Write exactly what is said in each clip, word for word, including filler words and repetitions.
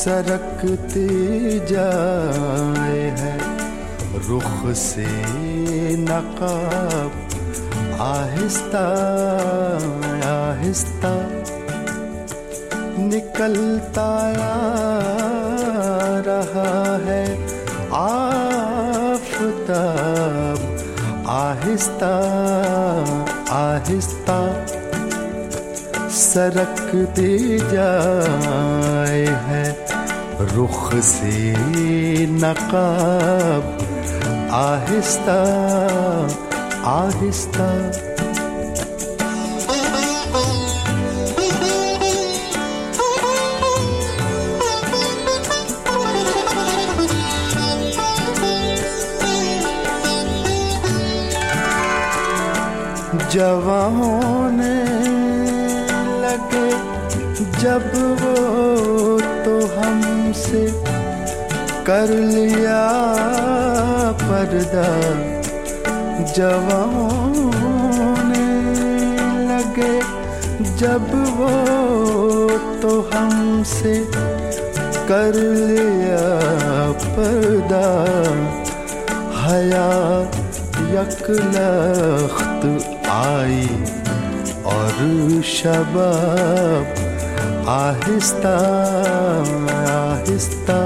सरकती जाए है रुख से नकाब, आहिस्ता आहिस्ता निकलता रहा है आफताब, आहिस्ता आहिस्ता सरकती जाए है रुख से नकाब, आहिस्ता आहिस्ता। जवां होने लगे जब वो तो हमसे कर लिया पर्दा, जवां होने लगे जब वो तो हमसे कर लिया पर्दा, हया यकलख्त आई और शबाब, आहिस्ता आहिस्ता।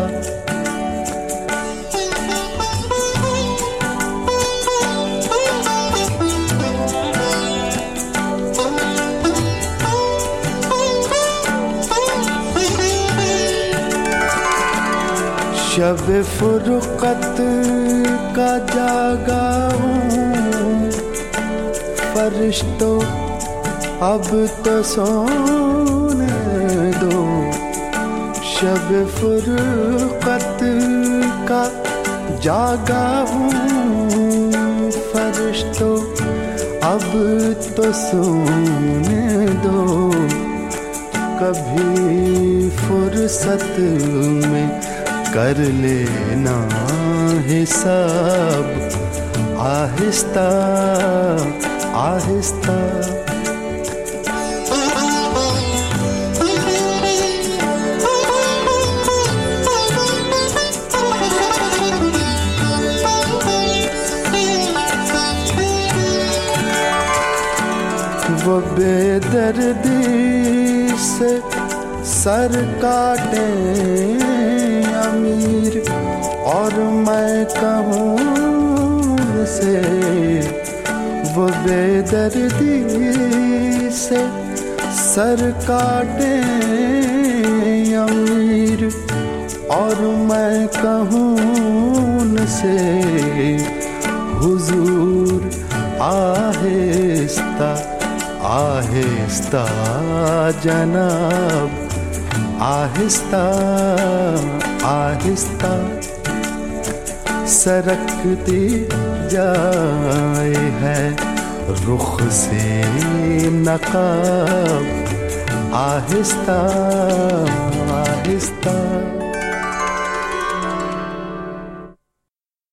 शब फुरकत का जागा हूँ, फरिश्तों अब तो सोने दो। शब फुरकत का जागा हूँ, फरिश्तों अब तो सोने दो। कभी फुर्सत में कर लेना हिसाब, आहिस्ता आहिस्ता। वो बेदर्दी से सर काटे अमीर और मैं कहूँ से, वो बेदर्दी से सर काटे अमीर और मैं कहूँ से, हुजूर आहिस्ता आहिस्ता जनाब, आहिस्ता आहिस्ता सरकती जाए है रुख से नकाब, आहिस्ता आहिस्ता।